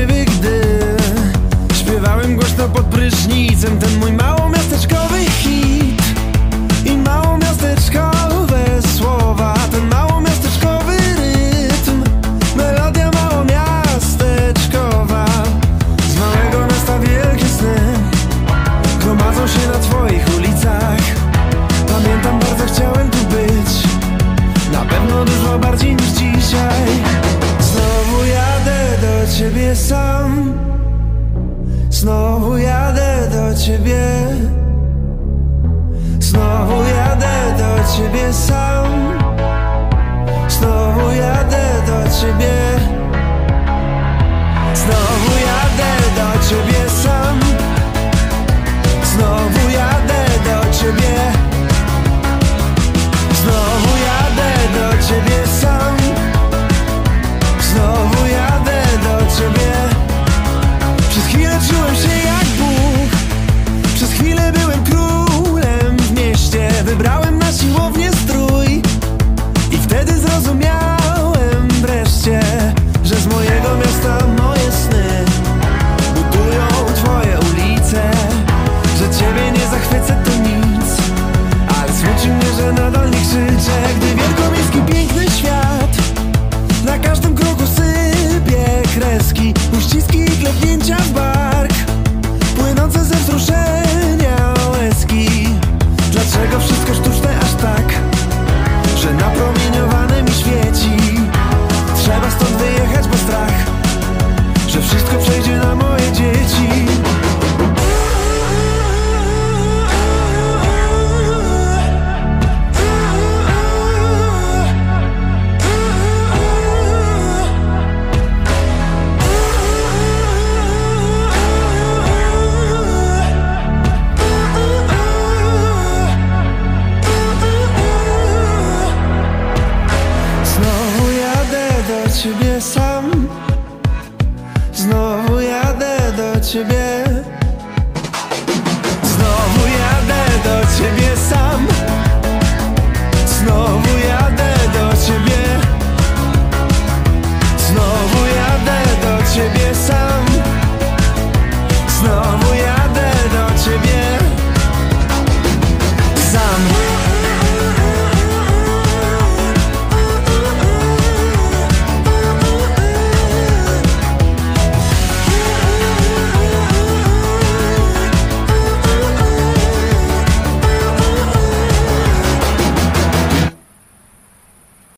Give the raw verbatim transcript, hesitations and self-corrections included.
prawdziwy, gdy śpiewałem głośno pod prysznicem ten mój małomiasteczkowy hit. I małomiasteczkowe słowa, ten małomiasteczkowy rytm, melodia małomiasteczkowa. Z małego miasta wielkie sny gromadzą się na twoich ulicach. Pamiętam, bardzo chciałem tu być, na pewno dużo bardziej niż dzisiaj. Znowu jadę do ciebie sam, znowu jadę do ciebie, znowu jadę do ciebie sam, znowu jadę do ciebie, znowu jadę do ciebie sam, znowu jadę do ciebie, znowu jadę do ciebie sam, znowu jadę do ciebie. Przez chwilę czułem się jak Bóg, przez chwilę byłem królem w mieście. Wybrałem na siłownię strój i wtedy zrozumiałem wreszcie, że z mojego miasta moje sny budują twoje ulice. Że ciebie nie zachwycę to nic, ale smuci mnie, że nadal nie krzyczę, gdy wielkomiejski piękny świat na każdym kroku sypie kreski, uściski i klepnięcia w bark, płynące ze wzruszenia łezki. Dlaczego wszystko sztuczne aż tak, że napromieniowane mi świeci? Trzeba stąd wyjechać, bo strach, że wszystko przejdzie na moje dzieci. Znowu jadę do ciebie sam, znowu jadę do ciebie,